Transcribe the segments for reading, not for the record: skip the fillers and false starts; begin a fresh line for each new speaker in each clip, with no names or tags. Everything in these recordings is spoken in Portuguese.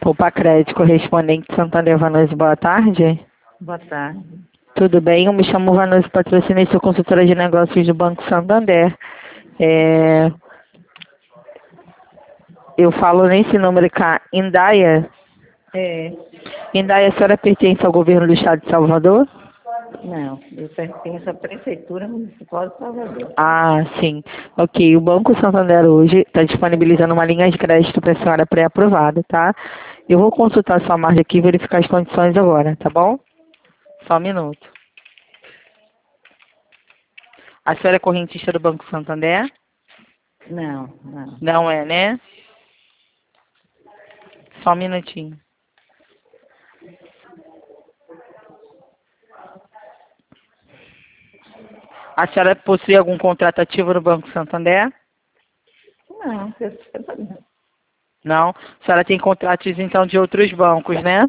Poupa Crédito correspondente Santander. Vanessa, boa tarde.
Boa tarde.
Tudo bem? Eu me chamo Vanessa Patrocínio e sou consultora de negócios do Banco Santander. Eu falo nesse número com a Indaya. Indaya, a senhora pertence ao governo do estado de Salvador?
Não, eu pertenço à Prefeitura Municipal de Salvador.
Ah, sim. Ok, o Banco Santander hoje está disponibilizando uma linha de crédito para a senhora pré-aprovada, tá? Eu vou consultar sua margem aqui e verificar as condições agora, tá bom? Só um minuto. A senhora é correntista do Banco Santander?
Não.
Não é, né? Só um minutinho. A senhora possui algum contrato ativo no Banco Santander?
Não, eu não.
Não? A senhora tem contratos, então, de outros bancos, né?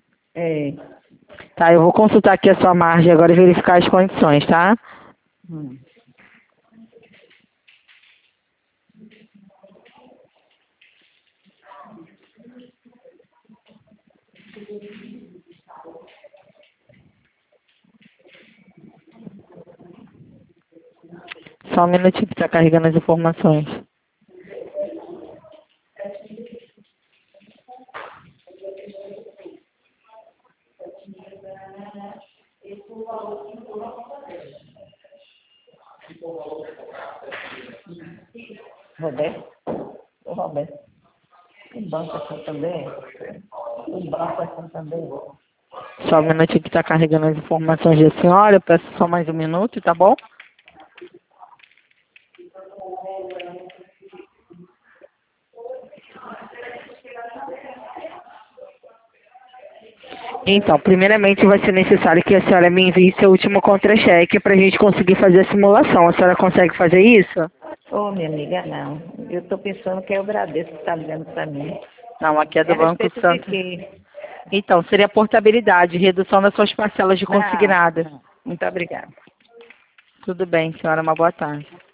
Tá, eu vou consultar aqui a sua margem agora e verificar as condições, tá? Só um minutinho que está carregando as informações.
Roberto? Ô, Roberto. O Banco é Santander? O Banco é Santander?
Só um minutinho que está carregando as informações da senhora. Eu peço só mais um minuto, tá bom? Então, primeiramente vai ser necessário que a senhora me envie seu último contra-cheque para a gente conseguir fazer a simulação. A senhora consegue fazer isso?
Ô, minha amiga, não. Eu estou pensando que é o Bradesco que está ligando para mim.
Não, aqui é do
É a
Banco
respeito de
Santo.
quê?
Então, seria portabilidade, redução das suas parcelas de consignada.
Não. Muito obrigada.
Tudo bem, senhora. Uma boa tarde.